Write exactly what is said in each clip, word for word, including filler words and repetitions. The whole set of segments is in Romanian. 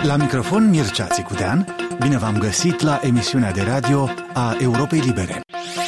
La microfon Mircea Țicudean, bine v-am găsit la emisiunea de radio a Europei Libere.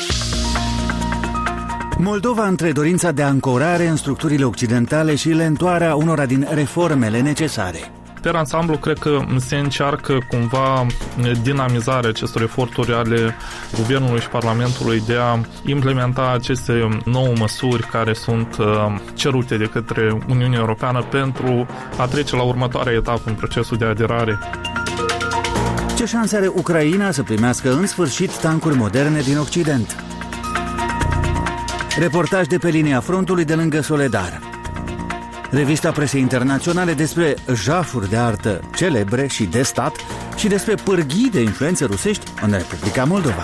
Moldova între dorința de ancorare în structurile occidentale și lentoarea unora din reformele necesare. Per ansamblu, cred că se încearcă cumva dinamizarea acestor eforturi ale Guvernului și Parlamentului de a implementa aceste nouă măsuri care sunt cerute de către Uniunea Europeană pentru a trece la următoarea etapă în procesul de aderare. Ce șanse are Ucraina să primească în sfârșit tancuri moderne din Occident? Reportaj de pe linia frontului de lângă Soledar. Revista presei internaționale despre jafuri de artă celebre și de stat și despre pârghii de influențe rusești în Republica Moldova.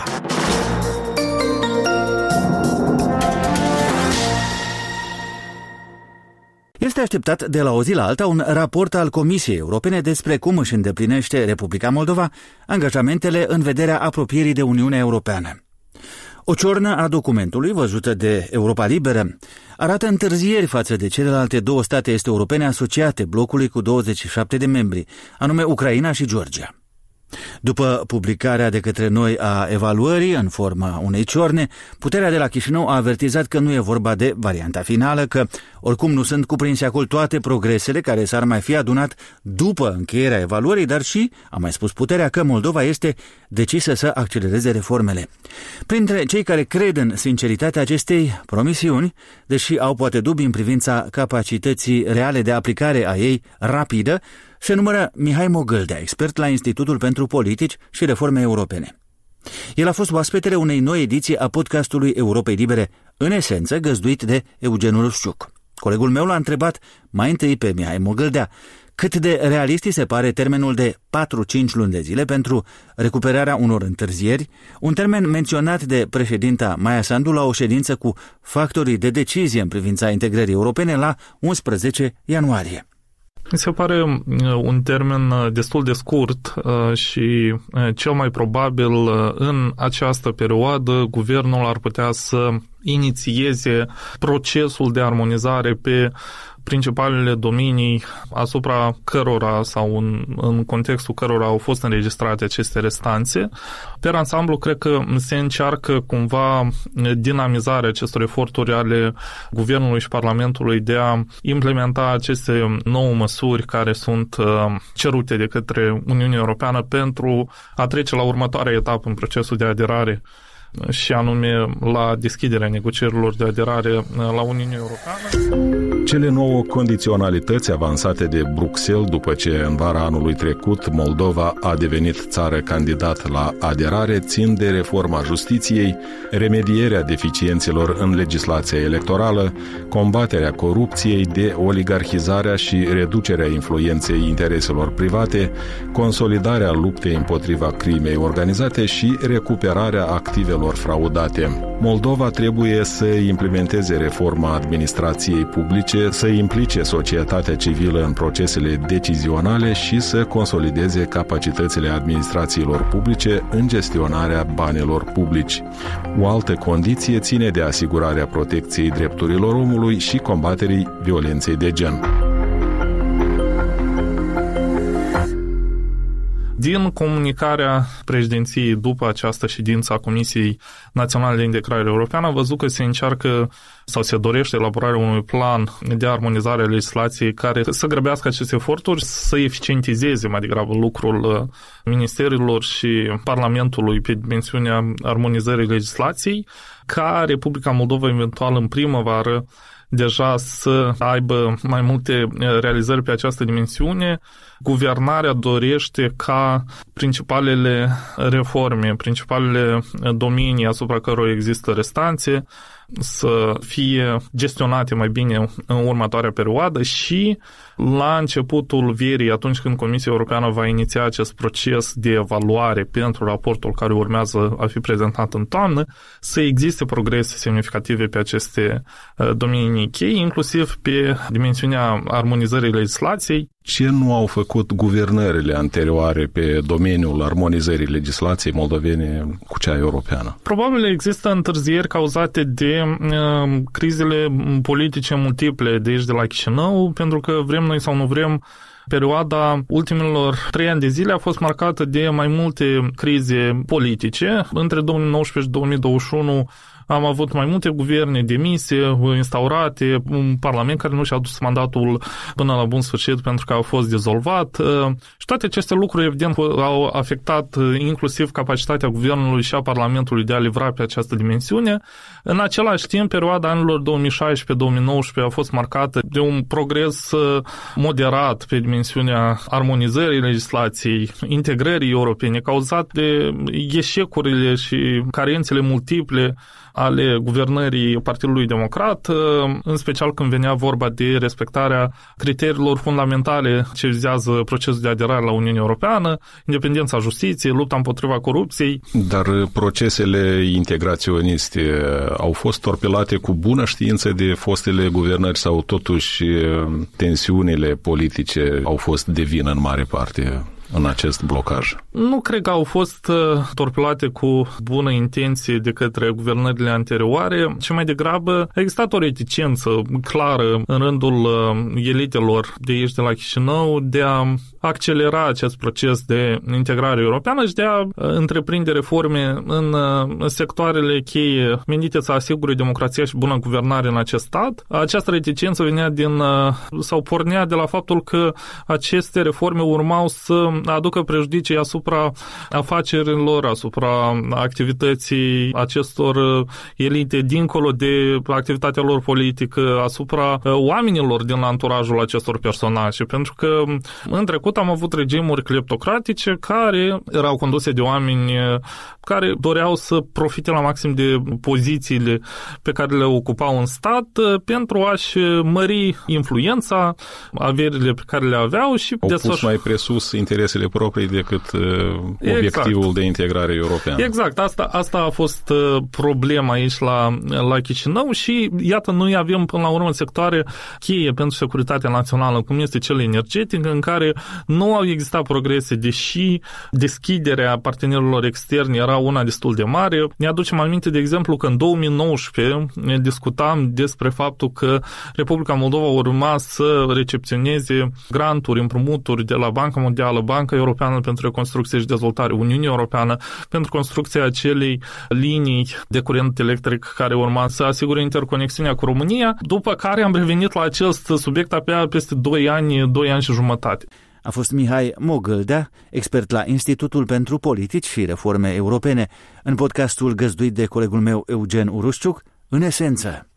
Este așteptat de la o zi la alta un raport al Comisiei Europene despre cum își îndeplinește Republica Moldova angajamentele în vederea apropierii de Uniunea Europeană. O ciornă a documentului, văzută de Europa Liberă, arată întârzieri față de celelalte două state este europene asociate blocului cu douăzeci și șapte de membri, anume Ucraina și Georgia. După publicarea de către noi a evaluării în forma unei ciorne, puterea de la Chișinău a avertizat că nu e vorba de varianta finală, că oricum nu sunt cuprinse acolo toate progresele care s-ar mai fi adunat după încheierea evaluării, dar și, a mai spus puterea, că Moldova este decisă să accelereze reformele. Printre cei care cred în sinceritatea acestei promisiuni, deși au poate dubii în privința capacității reale de aplicare a ei rapidă, se numără Mihai Mogâldea, expert la Institutul pentru Politici și Reforme Europene. El a fost oaspetele unei noi ediții a podcastului Europei Libere, în esență găzduit de Eugen Urșciuc. Colegul meu l-a întrebat mai întâi pe Mihai Mogâldea cât de realist se pare termenul de patru-cinci luni de zile pentru recuperarea unor întârzieri, un termen menționat de președinta Maia Sandu la o ședință cu factorii de decizie în privința integrării europene la unsprezece ianuarie. Mi se pare un termen destul de scurt și cel mai probabil în această perioadă guvernul ar putea să inițieze procesul de armonizare pe principalele domenii asupra cărora sau în, în contextul cărora au fost înregistrate aceste restanțe. Per ansamblu, cred că se încearcă cumva dinamizarea acestor eforturi ale Guvernului și Parlamentului de a implementa aceste nouă măsuri care sunt cerute de către Uniunea Europeană pentru a trece la următoarea etapă în procesul de aderare, și anume la deschiderea negocierilor de aderare la Uniunea Europeană. Cele nouă condiționalități avansate de Bruxelles după ce în vara anului trecut Moldova a devenit țară candidat la aderare țin de reforma justiției, remedierea deficiențelor în legislația electorală, combaterea corupției, de oligarhizarea și reducerea influenței intereselor private, consolidarea luptei împotriva crimei organizate și recuperarea activelor fraudate. Moldova trebuie să implementeze reforma administrației publice, să implice societatea civilă în procesele decizionale și să consolideze capacitățile administrațiilor publice în gestionarea banilor publici. O altă condiție ține de asigurarea protecției drepturilor omului și combaterii violenței de gen. Din comunicarea președinției după această ședință a Comisiei Naționale de Integrare Europeană, a văzut că se încearcă sau se dorește elaborarea unui plan de armonizare a legislației care să grăbească aceste eforturi, să eficientizeze mai degrabă lucrul ministerilor și Parlamentului pe dimensiunea armonizării legislației, ca Republica Moldova eventual în primăvară deja să aibă mai multe realizări pe această dimensiune. Guvernarea dorește ca principalele reforme, principalele domenii asupra cărora există restanțe să fie gestionate mai bine în următoarea perioadă și la începutul verii, atunci când Comisia Europeană va iniția acest proces de evaluare pentru raportul care urmează a fi prezentat în toamnă, să existe progrese semnificative pe aceste domenii cheie, inclusiv pe dimensiunea armonizării legislației. Ce nu au făcut guvernările anterioare pe domeniul armonizării legislației moldovene cu cea europeană? Probabil există întârzieri cauzate de uh, crizele politice multiple de aici de la Chișinău, pentru că vrem noi sau nu vrem, perioada ultimilor trei ani de zile a fost marcată de mai multe crize politice. Între două mii nouăsprezece și două mii douăzeci și unu am avut mai multe guverne demise, instaurate, un parlament care nu și-a dus mandatul până la bun sfârșit pentru că a fost dizolvat. Și toate aceste lucruri, evident, au afectat inclusiv capacitatea guvernului și a Parlamentului de a livra pe această dimensiune. În același timp, perioada anilor două mii șaisprezece două mii nouăsprezece a fost marcată de un progres moderat pe dimensiunea armonizării legislației, integrării europene, cauzat de eșecurile și carențele multiple ale guvernării Partidului Democrat, în special când venea vorba de respectarea criteriilor fundamentale ce vizează procesul de aderare la Uniunea Europeană, independența justiției, lupta împotriva corupției. Dar procesele integraționiste au fost torpilate cu bună știință de fostele guvernări sau totuși tensiunile politice au fost de vină în mare parte în acest blocaj? Nu cred că au fost torpilate cu bună intenție de către guvernările anterioare, ci mai degrabă a existat o reticență clară în rândul elitelor de aici de la Chișinău de a accelera acest proces de integrare europeană și de a întreprinde reforme în sectoarele cheie menite să asigure democrația și bună guvernare în acest stat. Această reticență venea din, sau pornea de la faptul că aceste reforme urmau să aducă prejudicii asupra afacerilor, asupra activității acestor elite dincolo de activitatea lor politică, asupra oamenilor din anturajul acestor personaje. Pentru că în trecut am avut regimuri cleptocratice care erau conduse de oameni care doreau să profite la maxim de pozițiile pe care le ocupau în stat pentru a-și mări influența, averile pe care le aveau și au pus mai presus interesele proprii decât exact. Obiectivul de integrare europeană. Exact, asta, asta a fost problema aici la, la Chișinău și iată, noi avem până la urmă sectoare cheie pentru securitatea națională, cum este cel energetic, în care nu au existat progrese, deși deschiderea partenerilor externi era una destul de mare. Ne aducem aminte, de exemplu, că în două mii nouăsprezece discutam despre faptul că Republica Moldova urma să recepționeze granturi, împrumuturi de la Banca Mondială, Banca Europeană pentru Reconstrucție și Dezvoltare, Uniunea Europeană, pentru construcția acelei linii de curent electric care urma să asigure interconexiunea cu România, după care am revenit la acest subiect abia peste doi ani, doi ani și jumătate. A fost Mihai Mogâldea, expert la Institutul pentru Politici și Reforme Europene, în podcastul găzduit de colegul meu Eugen Urușciuc, În esență.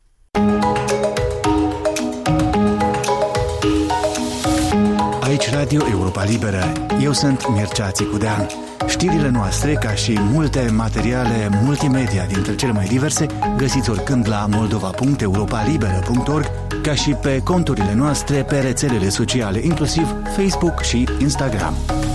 Aici Radio Europa Liberă. Eu sunt Mircea Țicudean. Știrile noastre, ca și multe materiale multimedia dintre cele mai diverse, găsiți oricând la moldova punct europa liberă punct org, ca și pe conturile noastre pe rețelele sociale, inclusiv Facebook și Instagram.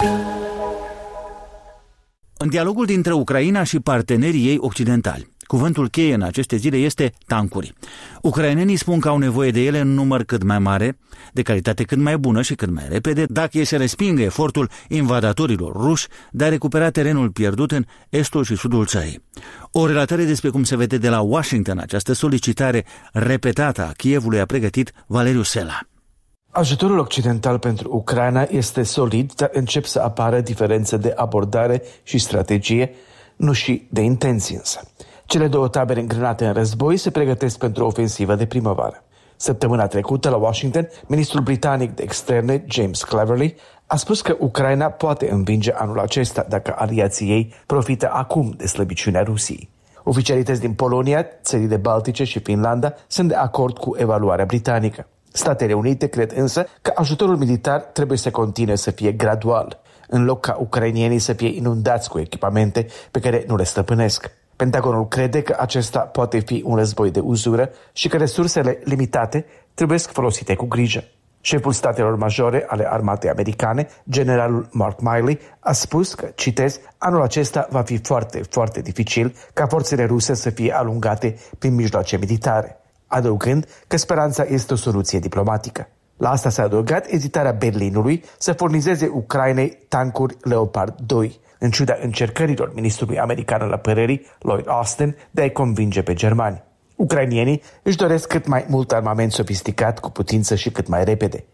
În dialogul dintre Ucraina și partenerii ei occidentali, cuvântul cheie în aceste zile este tancuri. Ucrainenii spun că au nevoie de ele în număr cât mai mare, de calitate cât mai bună și cât mai repede, dacă e să respingă efortul invadatorilor ruși de a recupera terenul pierdut în estul și sudul țării. O relatare despre cum se vede de la Washington această solicitare repetată a Kievului a pregătit Valeriu Sela. Ajutorul occidental pentru Ucraina este solid, dar încep să apară diferențe de abordare și strategie, nu și de intenții însă. Cele două tabere îngrenate în război se pregătesc pentru o ofensivă de primăvară. Săptămâna trecută, la Washington, ministrul britanic de externe, James Cleverly, a spus că Ucraina poate învinge anul acesta dacă aliații ei profită acum de slăbiciunea Rusiei. Oficialități din Polonia, țările Baltice și Finlanda sunt de acord cu evaluarea britanică. Statele Unite cred însă că ajutorul militar trebuie să continue să fie gradual, în loc ca ucrainienii să fie inundați cu echipamente pe care nu le stăpânesc. Pentagonul crede că acesta poate fi un război de uzură și că resursele limitate trebuie folosite cu grijă. Șeful statelor majore ale armatei americane, generalul Mark Milley, a spus că, citez, anul acesta va fi foarte, foarte dificil ca forțele ruse să fie alungate prin mijloace militare, adăugând că speranța este o soluție diplomatică. La asta s-a adăugat ezitarea Berlinului să furnizeze Ucrainei tancuri Leopard doi, în ciuda încercărilor ministrului american al apărării, Lloyd Austin, de a-i convinge pe germani. Ucrainienii își doresc cât mai mult armament sofisticat, cu putință și cât mai repede.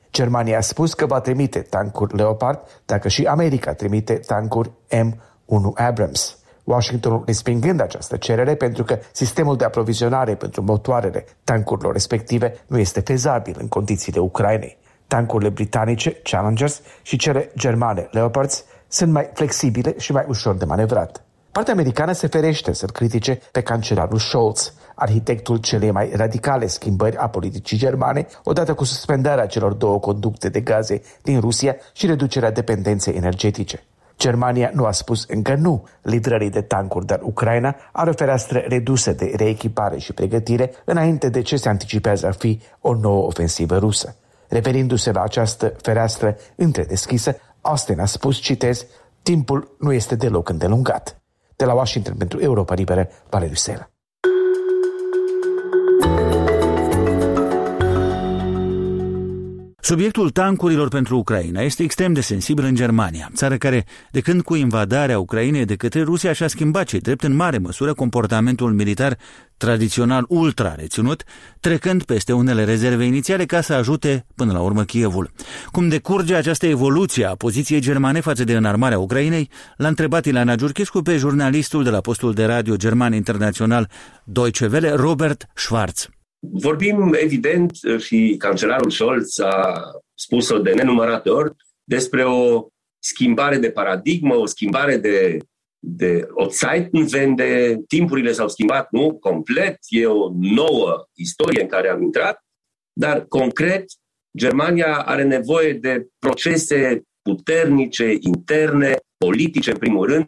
Germania a spus că va trimite tancuri Leopard dacă și America trimite tancuri M unu Abrams. Washingtonul respingând această cerere pentru că sistemul de aprovizionare pentru motoarele tancurilor respective nu este fezabil în condițiile Ucrainei. Tancurile britanice Challengers și cele germane Leopards sunt mai flexibile și mai ușor de manevrat. Partea americană se ferește să-l critique pe cancelarul Scholz, arhitectul celei mai radicale schimbări a politicii germane, odată cu suspendarea celor două conducte de gaze din Rusia și reducerea dependenței energetice. Germania nu a spus încă nu livrării de tancuri, dar Ucraina are o fereastră redusă de reechipare și pregătire înainte de ce se anticipează a fi o nouă ofensivă rusă. Referindu-se la această fereastră întredeschisă, Austin a spus, citez, timpul nu este deloc îndelungat. De la Washington pentru Europa Liberă, Valeriu Sela. Subiectul tancurilor pentru Ucraina este extrem de sensibil în Germania, țară care, de când cu invadarea Ucrainei de către Rusia, și-a schimbat ce drept în mare măsură comportamentul militar tradițional ultra reținut, trecând peste unele rezerve inițiale ca să ajute până la urmă Kievul. Cum decurge această evoluție a poziției germane față de înarmarea Ucrainei, l-a întrebat Ileana Giurchescu pe jurnalistul de la postul de radio german internațional Deutsche Welle, Robert Schwarz. Vorbim, evident, și cancelarul Scholz a spus-o de nenumărate ori, despre o schimbare de paradigmă, o schimbare de, de o Zeitenwende. Timpurile s-au schimbat, nu complet, e o nouă istorie în care am intrat, dar concret Germania are nevoie de procese puternice, interne, politice în primul rând,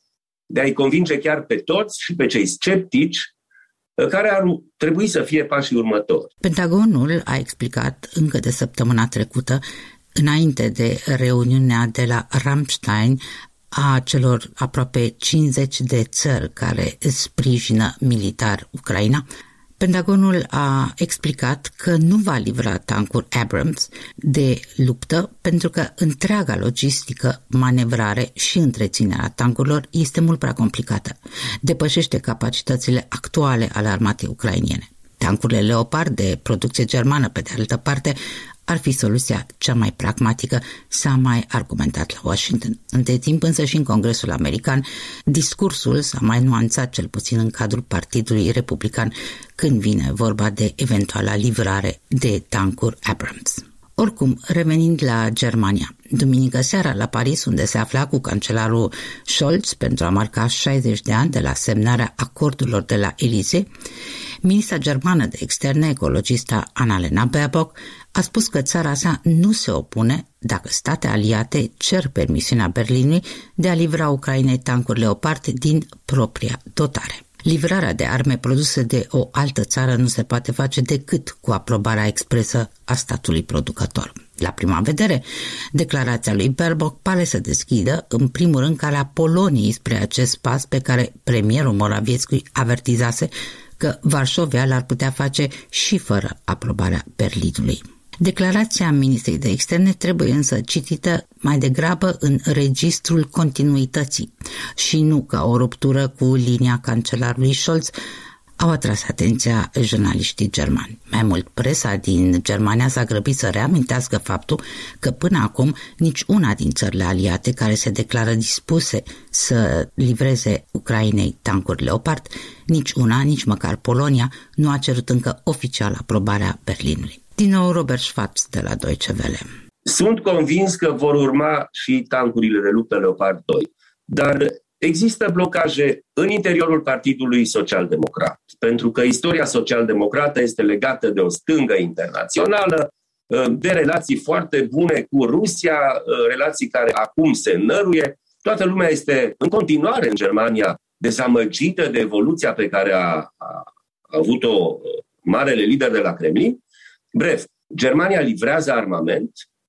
de a-i convinge chiar pe toți și pe cei sceptici, care ar trebui să fie pașii următori. Pentagonul a explicat încă de săptămâna trecută, înainte de reuniunea de la Ramstein, a celor aproape cincizeci de țări care sprijină militar Ucraina, Pentagonul a explicat că nu va livra tancuri Abrams de luptă pentru că întreaga logistică, manevrare și întreținerea tancurilor este mult prea complicată. Depășește capacitățile actuale ale armatei ucrainene. Tancurile Leopard de producție germană, pe de altă parte, ar fi soluția cea mai pragmatică, s-a mai argumentat la Washington. Între timp însă și în Congresul American, discursul s-a mai nuanțat, cel puțin în cadrul Partidului Republican, când vine vorba de eventuala livrare de tancuri Abrams. Oricum, revenind la Germania, duminică seara la Paris, unde se afla cu cancelarul Scholz pentru a marca șaizeci de ani de la semnarea acordurilor de la Elysee, ministra germană de externe, ecologista Annalena Baerbock, a spus că țara sa nu se opune dacă state aliate cer permisiunea Berlinului de a livra Ucrainei tancuri Leopard din propria dotare. Livrarea de arme produse de o altă țară nu se poate face decât cu aprobarea expresă a statului producător. La prima vedere, declarația lui Baerbock pare să deschidă, în primul rând, calea Poloniei spre acest pas pe care premierul Morawiecki avertizase că Varșovia l-ar putea face și fără aprobarea Berlinului. Declarația ministrei de externe trebuie însă citită mai degrabă în registrul continuității și nu ca o ruptură cu linia cancelarului Scholz, au atras atenția jurnaliștii germani. Mai mult, presa din Germania s-a grăbit să reamintească faptul că până acum nici una din țările aliate care se declară dispuse să livreze Ucrainei tancuri Leopard, nici una, nici măcar Polonia, nu a cerut încă oficial aprobarea Berlinului. Din nou, Robert Schwarz de la Deutsche Welle. Sunt convins că vor urma și tancurile de luptă Leopard doi, dar există blocaje în interiorul Partidului Social-Democrat, pentru că istoria social-democrată este legată de o stângă internațională, de relații foarte bune cu Rusia, relații care acum se năruie. Toată lumea este în continuare în Germania dezamăgită de evoluția pe care a, a avut-o marele lider de la Kremlin. Bref, Germania livrează armament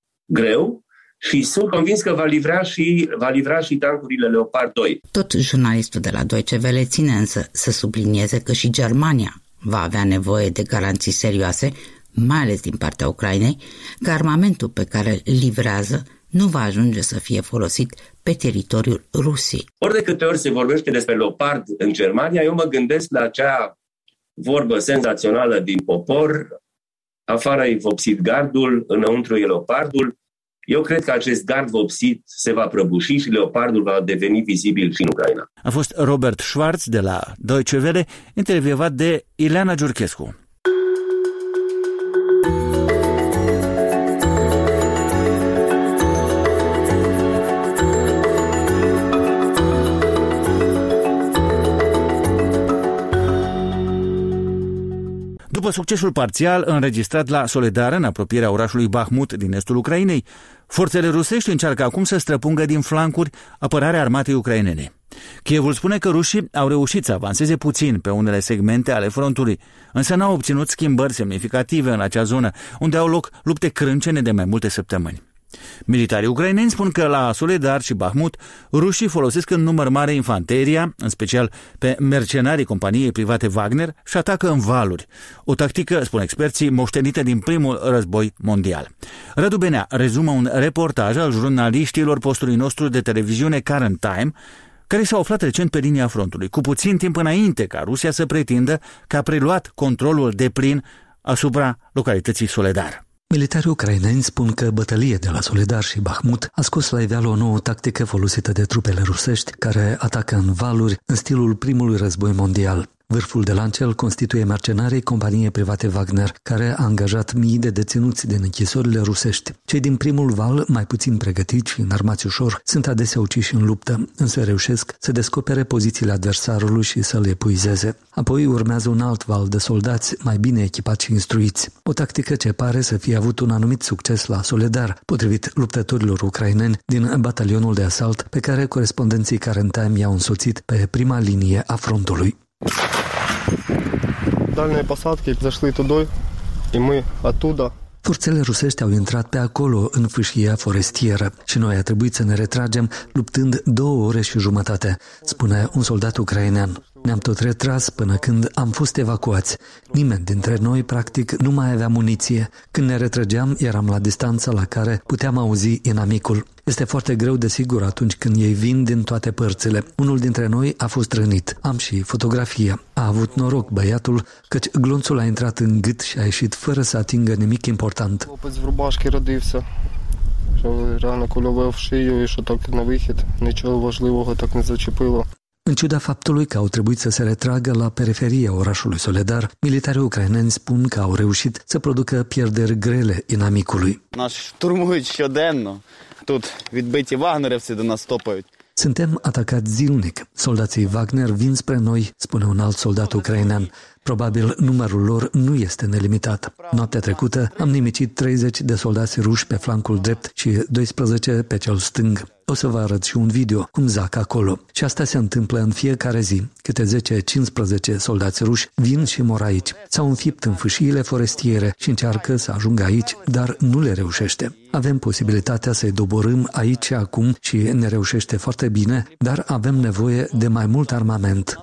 greu și sunt convins că va livra și, va livra și tancurile Leopard doi. Tot jurnalistul de la Deutsche Welle ține însă să sublinieze că și Germania va avea nevoie de garanții serioase, mai ales din partea Ucrainei, că armamentul pe care îl livrează nu va ajunge să fie folosit pe teritoriul Rusiei. Ori de câte ori se vorbește despre Leopard în Germania, eu mă gândesc la acea vorbă senzațională din popor: afară e vopsit gardul, înăuntru e leopardul. Eu cred că acest gard vopsit se va prăbuși și leopardul va deveni vizibil și în Ucraina. A fost Robert Schwarz de la Deutsche Welle, intervievat de Ileana Giurchescu. După succesul parțial înregistrat la Soledar, în apropierea orașului Bahmut din estul Ucrainei, forțele rusești încearcă acum să străpungă din flancuri apărarea armatei ucrainene. Kievul spune că rușii au reușit să avanseze puțin pe unele segmente ale frontului, însă n-au obținut schimbări semnificative în acea zonă, unde au loc lupte crâncene de mai multe săptămâni. Militarii ucraineni spun că la Soledar și Bahmut rușii folosesc în număr mare infanteria, în special pe mercenarii companiei private Wagner, și atacă în valuri. O tactică, spun experții, moștenită din primul război mondial. Radu Benea rezumă un reportaj al jurnaliștilor postului nostru de televiziune Current Time, care s-a aflat recent pe linia frontului, cu puțin timp înainte ca Rusia să pretindă că a preluat controlul deplin asupra localității Soledar. Militarii ucraineni spun că bătălia de la Soledar și Bahmut a scos la iveală o nouă tactică folosită de trupele rusești care atacă în valuri în stilul primului război mondial. Vârful de lance îl constituie mercenarii companiei private Wagner, care a angajat mii de deținuți din închisorile rusești. Cei din primul val, mai puțin pregătiți și înarmați ușor, sunt adesea uciși în luptă, însă reușesc să descopere pozițiile adversarului și să le epuizeze. Apoi urmează un alt val de soldați mai bine echipați și instruiți. O tactică ce pare să fie avut un anumit succes la Soledar, potrivit luptătorilor ucraineni din batalionul de asalt pe care corespondenții Current Time i-au însoțit pe prima linie a frontului. Дальние посадки зашли туда, и мы оттуда. Forțele rusești au intrat pe acolo, în fâșia forestieră, și noi a trebuit să ne retragem luptând două ore și jumătate, spune un soldat ucrainean. Ne-am tot retras până când am fost evacuați. Nimeni dintre noi, practic, nu mai avea muniție. Când ne retrăgeam, eram la distanța la care puteam auzi inamicul. Este foarte greu, desigur, atunci când ei vin din toate părțile. Unul dintre noi a fost rănit. Am și fotografia. A avut noroc băiatul, căci glonțul a intrat în gât și a ieșit fără să atingă nimic important. În ciuda faptului că au trebuit să se retragă la periferia orașului Soledar, militarii ucraineni spun că au reușit să producă pierderi grele inamicului. Suntem atacați zilnic. Soldații Wagner vin spre noi, spune un alt soldat ucrainean. Probabil numărul lor nu este nelimitat. Noaptea trecută am nimicit treizeci de soldați ruși pe flancul drept și doisprezece pe cel stâng. O să vă arăt și un video cum zac acolo. Și asta se întâmplă în fiecare zi. Câte zece-cincisprezece soldați ruși vin și mor aici. S-au înfipt în fâșiile forestiere și încearcă să ajungă aici, dar nu le reușește. Avem posibilitatea să-i doborâm aici acum și ne reușește foarte bine, dar avem nevoie de mai mult armament.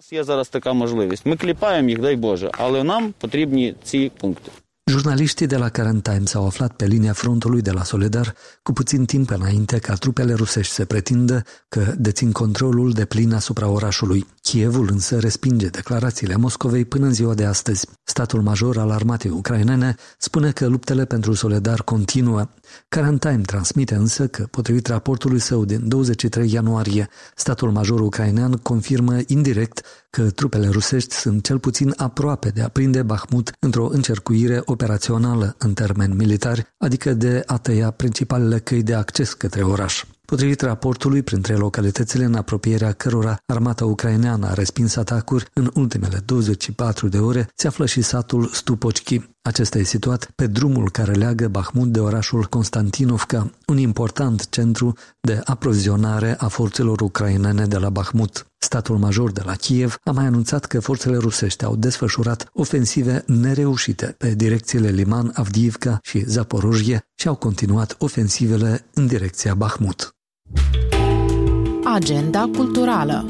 Jurnaliștii de la Current Time s-au aflat pe linia frontului de la Soledar cu puțin timp înainte ca trupele rusești să pretindă că dețin controlul deplin asupra orașului. Kievul însă respinge declarațiile Moscovei până în ziua de astăzi. Statul major al armatei ucrainene spune că luptele pentru Soledar continuă. Current Time transmite însă că, potrivit raportului său din douăzeci și trei ianuarie, statul major ucrainean confirmă indirect că trupele rusești sunt cel puțin aproape de a prinde Bahmut într-o încercuire operațională în termeni militari, adică de a tăia principalele căi de acces către oraș. Potrivit raportului, printre localitățile în apropierea cărora armata ucraineană a respins atacuri în ultimele douăzeci și patru de ore, se află și satul Stupocki. Acesta e situat pe drumul care leagă Bahmut de orașul Constantinovka, un important centru de aprovizionare a forțelor ucrainene de la Bahmut. Statul major de la Kiev a mai anunțat că forțele rusești au desfășurat ofensive nereușite pe direcțiile Liman, Avdiivka și Zaporojie și au continuat ofensivele în direcția Bahmut. Agenda culturală.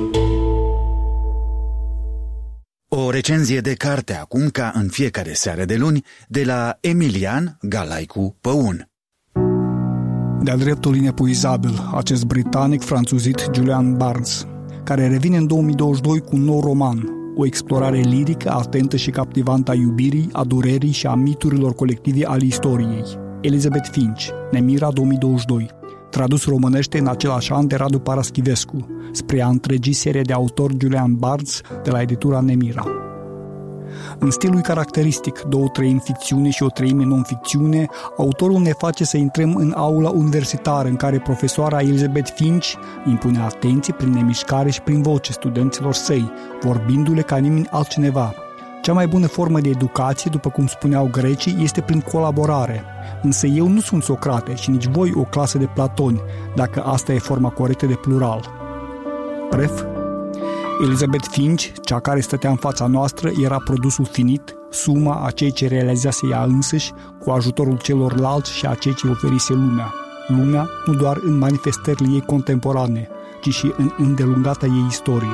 O recenzie de carte acum, ca în fiecare seară de luni, de la Emilian Galaicu Păun. De-a dreptul inepuizabil, acest britanic franțuzit Julian Barnes, care revine în două mii douăzeci și doi cu un nou roman, o explorare lirică, atentă și captivantă a iubirii, a durerii și a miturilor colective ale istoriei. Elizabeth Finch, Nemira două mii douăzeci și doi, tradus românește în același an de Radu Paraschivescu, spre a întregii serie de autori Julian Barnes de la editura Nemira. În stilul caracteristic, două treimi ficțiune și o treime non-ficțiune, autorul ne face să intrăm în aula universitară în care profesoara Elizabeth Finch impune atenție prin nemișcare și prin voce studenților săi, vorbindu-le ca nimeni altcineva. Cea mai bună formă de educație, după cum spuneau grecii, este prin colaborare. Însă eu nu sunt Socrate și nici voi o clasă de platoni, dacă asta e forma corectă de plural. Pref, Elizabeth Finch, cea care stătea în fața noastră, era produsul finit, suma a ceea ce realizase ea însăși, cu ajutorul celorlalți și a ceea ce oferise lumea. Lumea nu doar în manifestările ei contemporane, ci și în îndelungata ei istorie.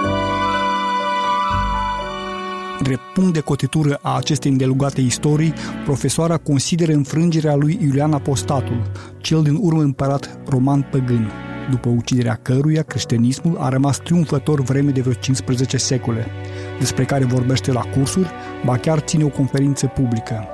Drept punct de cotitură a acestei îndelungate istorii, profesoara consideră înfrângerea lui Iulian Apostatul, cel din urmă împărat roman păgân, după uciderea căruia creștinismul a rămas triumfător vreme de vreo cincisprezece secole, despre care vorbește la cursuri, ba chiar ține o conferință publică.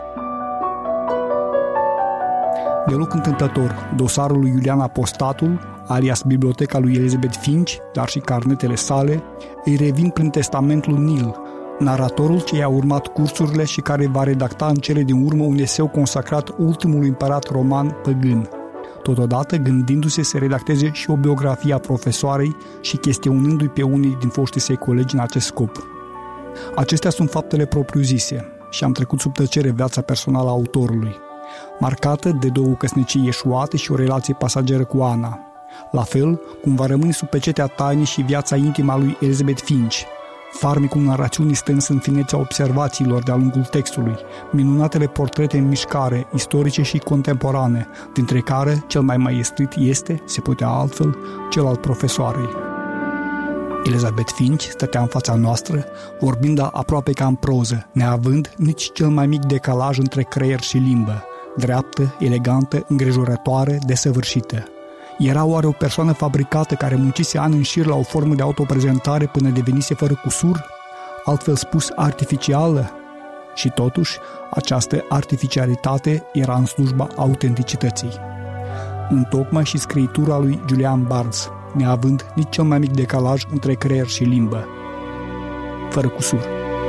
Deloc întâmplător, dosarul lui Iulian Apostatul, alias Biblioteca lui Elizabeth Finch, dar și carnetele sale, îi revin prin testamentul Nil, naratorul ce i-a urmat cursurile și care va redacta în cele din urmă un eseu consacrat ultimului împărat roman păgân, totodată gândindu-se să redacteze și o biografie a profesoarei și chestionându-i pe unii din foștii săi colegi în acest scop. Acestea sunt faptele propriu-zise și am trecut sub tăcere viața personală a autorului, marcată de două căsnicii eșuate și o relație pasageră cu Ana, la fel cum va rămâne sub pecetea tainii și viața intimă a lui Elizabeth Finch. Farmecul narațiunii stă însă în finețea observațiilor de-a lungul textului, minunatele portrete în mișcare, istorice și contemporane, dintre care cel mai maestrit este, se putea altfel, cel al profesoarei. Elizabeth Finch stătea în fața noastră, vorbind aproape ca în proză, neavând nici cel mai mic decalaj între creier și limbă, dreaptă, elegantă, îngrijorătoare, desăvârșită. Era oare o persoană fabricată care muncise ani în șir la o formă de autoprezentare până devenise fără cusur? Altfel spus, artificială? Și totuși, această artificialitate era în slujba autenticității. Întocmai și scriitura lui Julian Barnes, neavând nici cel mai mic decalaj între creier și limbă. Fără cusur.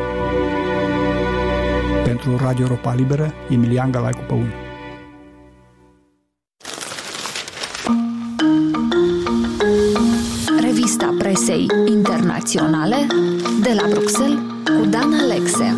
Pentru Radio Europa Liberă, Emilian Galaicu Păun. Revista presei internaționale de la Bruxelles cu Dan Alexe.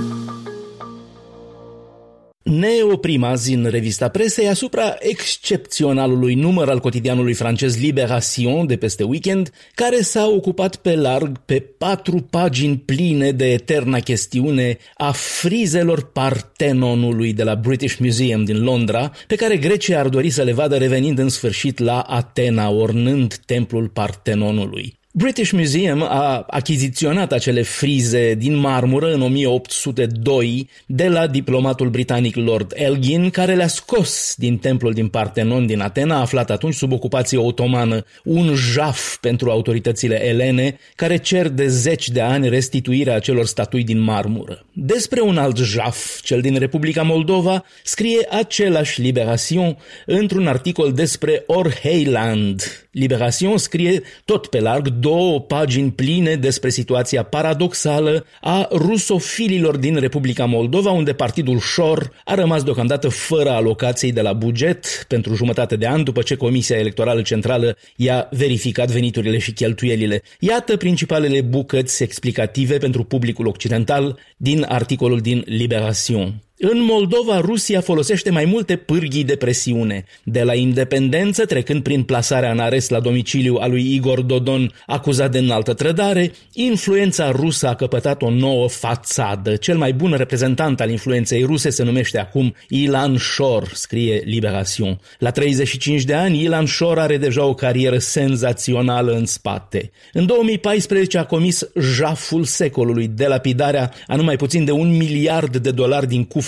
Ne oprim azi în revista presei asupra excepționalului număr al cotidianului francez Libération de peste weekend, care s-a ocupat pe larg pe patru pagini pline de eterna chestiune a frizelor Partenonului de la British Museum din Londra, pe care Grecia ar dori să le vadă revenind în sfârșit la Atena, ornând templul Partenonului. British Museum a achiziționat acele frize din marmură în o mie opt sute doi de la diplomatul britanic Lord Elgin, care le-a scos din templul din Partenon din Atena, aflat atunci sub ocupație otomană, un jaf pentru autoritățile elene, care cer de zeci de ani restituirea acelor statui din marmură. Despre un alt jaf, cel din Republica Moldova, scrie același Libération într-un articol despre Orheiland. Libération scrie tot pe larg două pagini pline despre situația paradoxală a rusofililor din Republica Moldova, unde partidul Șor a rămas deocamdată fără alocații de la buget pentru jumătate de an, după ce Comisia Electorală Centrală i-a verificat veniturile și cheltuielile. Iată principalele bucăți explicative pentru publicul occidental din articolul din Libération. În Moldova, Rusia folosește mai multe pârghii de presiune, de la independență, trecând prin plasarea în arest la domiciliu a lui Igor Dodon, acuzat de înaltă trădare. Influența rusă a căpătat o nouă fațadă. Cel mai bun reprezentant al influenței ruse se numește acum Ilan Șor, scrie Libération. La treizeci și cinci de ani, Ilan Șor are deja o carieră senzațională în spate. În două mii paisprezece a comis jaful secolului, delapidarea a numai puțin de un miliard de dolari din cufre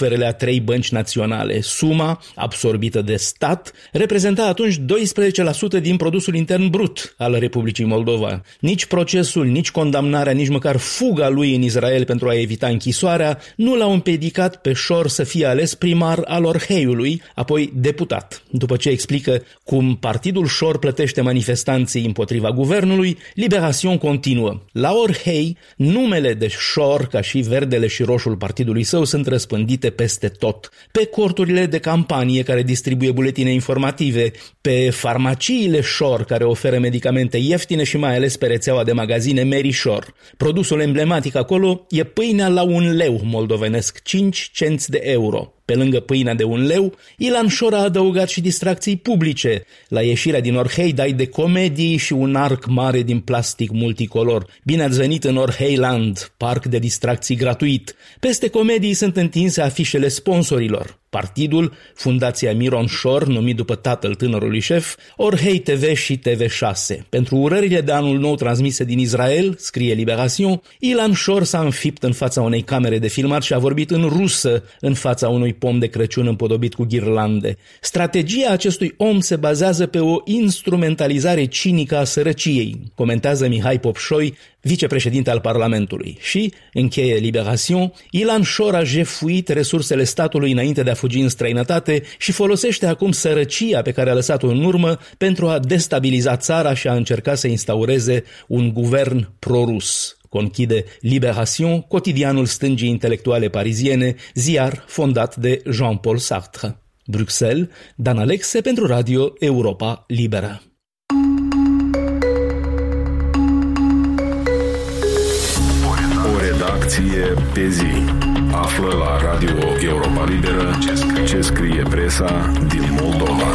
buferele a trei bănci naționale. Suma, absorbită de stat, reprezenta atunci doisprezece la sută din produsul intern brut al Republicii Moldova. Nici procesul, nici condamnarea, nici măcar fuga lui în Israel pentru a evita închisoarea nu l-au împiedicat pe Șor să fie ales primar al Orheiului, apoi deputat. După ce explică cum partidul Șor plătește manifestanții împotriva guvernului, Libération continuă. La Orhei, numele de Șor, ca și verdele și roșul partidului său, sunt răspândite peste tot. Pe corturile de campanie care distribuie buletine informative, pe farmaciile Șor care oferă medicamente ieftine și mai ales pe rețeaua de magazine Mary Șor. Produsul emblematic acolo e pâinea la un leu moldovenesc, cinci cenți de euro. Pe lângă pâinea de un leu, Ilan Șor a adăugat și distracții publice. La ieșirea din Orhei dai de comedii și un arc mare din plastic multicolor. Bine ați venit în Orheiland, parc de distracții gratuit. Peste comedii sunt întinse afișele sponsorilor. Partidul, Fundația Miron Șor, numit după tatăl tânărului șef, Orhei T V și T V șase. Pentru urările de anul nou transmise din Israel, scrie Libération, Ilan Șor s-a înfipt în fața unei camere de filmat și a vorbit în rusă în fața unui pom de Crăciun împodobit cu ghirlande. Strategia acestui om se bazează pe o instrumentalizare cinică a sărăciei, comentează Mihai Popșoi, vicepreședinte al Parlamentului. Și, încheie Libération, Ilan Șor a jefuit resursele statului înainte de a fugi în străinătate și folosește acum sărăcia pe care a lăsat-o în urmă pentru a destabiliza țara și a încerca să instaureze un guvern pro-rus. Conchide Libération, cotidianul stângii intelectuale pariziene, ziar fondat de Jean-Paul Sartre. Bruxelles, Dan Alexe pentru Radio Europa Liberă. O redacție pe zi. Află la Radio Europa Liberă ce scrie presa din Moldova.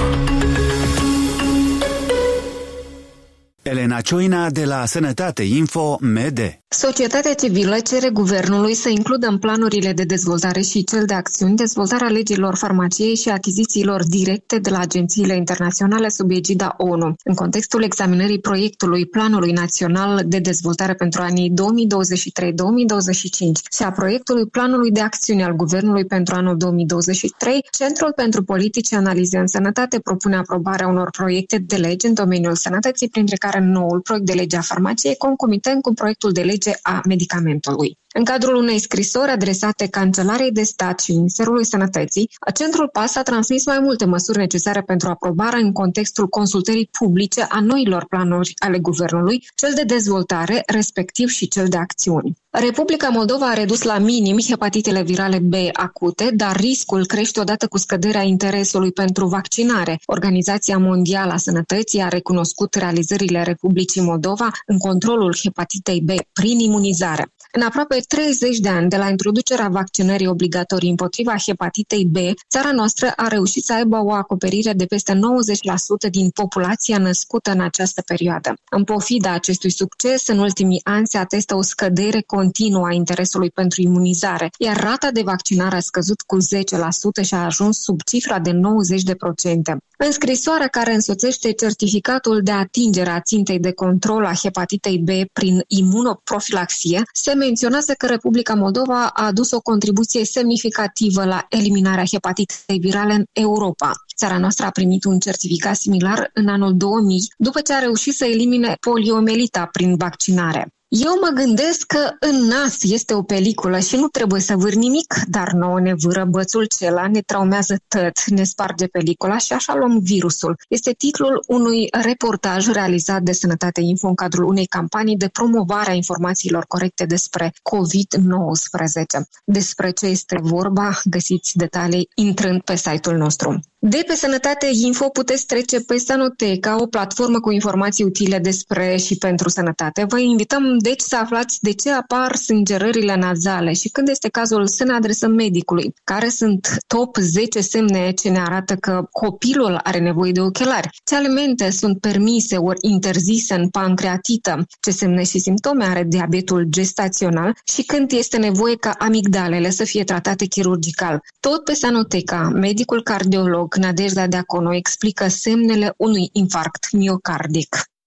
Elena Cioina de la Sănătate Info M D. Societatea civilă cere guvernului să includă în planurile de dezvoltare și cel de acțiuni dezvoltarea legilor farmaciei și achizițiilor directe de la agențiile internaționale sub egida O N U, în contextul examinării proiectului Planului Național de Dezvoltare pentru anii două mii douăzeci și trei două mii douăzeci și cinci și a proiectului Planului de Acțiune al Guvernului pentru anul două mii douăzeci și trei, Centrul pentru Politici și Analize în Sănătate propune aprobarea unor proiecte de lege în domeniul sănătății, printre care noul proiect de lege a farmaciei, concomitent cu proiectul de lege a medicamentului. În cadrul unei scrisori adresate Cancelarei de Stat și Ministerului Sănătății, Centrul P A S a transmis mai multe măsuri necesare pentru aprobarea în contextul consultării publice a noilor planuri ale guvernului, cel de dezvoltare, respectiv și cel de acțiuni. Republica Moldova a redus la minim hepatitele virale B acute, dar riscul crește odată cu scăderea interesului pentru vaccinare. Organizația Mondială a Sănătății a recunoscut realizările Republicii Moldova în controlul hepatitei B prin imunizare. În aproape treizeci de ani de la introducerea vaccinării obligatorii împotriva hepatitei B, țara noastră a reușit să aibă o acoperire de peste nouăzeci la sută din populația născută în această perioadă. În pofida acestui succes, în ultimii ani se atestă o scădere continuă a interesului pentru imunizare, iar rata de vaccinare a scăzut cu zece la sută și a ajuns sub cifra de nouăzeci la sută. În scrisoarea care însoțește certificatul de atingere a țintei de control a hepatitei B prin imunoprofilaxie, se menționează că Republica Moldova a adus o contribuție semnificativă la eliminarea hepatitei virale în Europa. Țara noastră a primit un certificat similar în anul două mii, după ce a reușit să elimine poliomelita prin vaccinare. Eu mă gândesc că în nas este o peliculă și nu trebuie să vâr nimic, dar nouă ne vâră bățul cela, ne traumează tot, ne sparge pelicula și așa luăm virusul. Este titlul unui reportaj realizat de Sănătate Info în cadrul unei campanii de promovare a informațiilor corecte despre covid nouăsprezece. Despre ce este vorba, găsiți detalii intrând pe site-ul nostru. De pe Sănătate Info puteți trece pe Sanoteca, o platformă cu informații utile despre și pentru sănătate. Vă invităm deci să aflați de ce apar sângerările nazale și când este cazul să ne adresăm medicului. Care sunt top zece semne ce ne arată că copilul are nevoie de ochelari? Ce alimente sunt permise ori interzise în pancreatită? Ce semne și simptome are diabetul gestațional? Și când este nevoie ca amigdalele să fie tratate chirurgical? Tot pe Sanoteca, medicul cardiolog Nadejda Deaconu explică semnele unui infarct miocardic.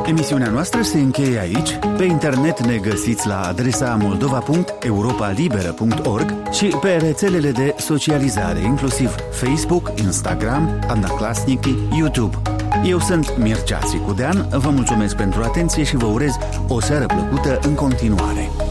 Emisiunea noastră se încheie aici. Pe internet ne găsiți la adresa moldova punct europa liberă punct org și pe rețelele de socializare, inclusiv Facebook, Instagram, Odnoklassniki, YouTube. Eu sunt Mircea Țicudean, vă mulțumesc pentru atenție și vă urez o seară plăcută în continuare.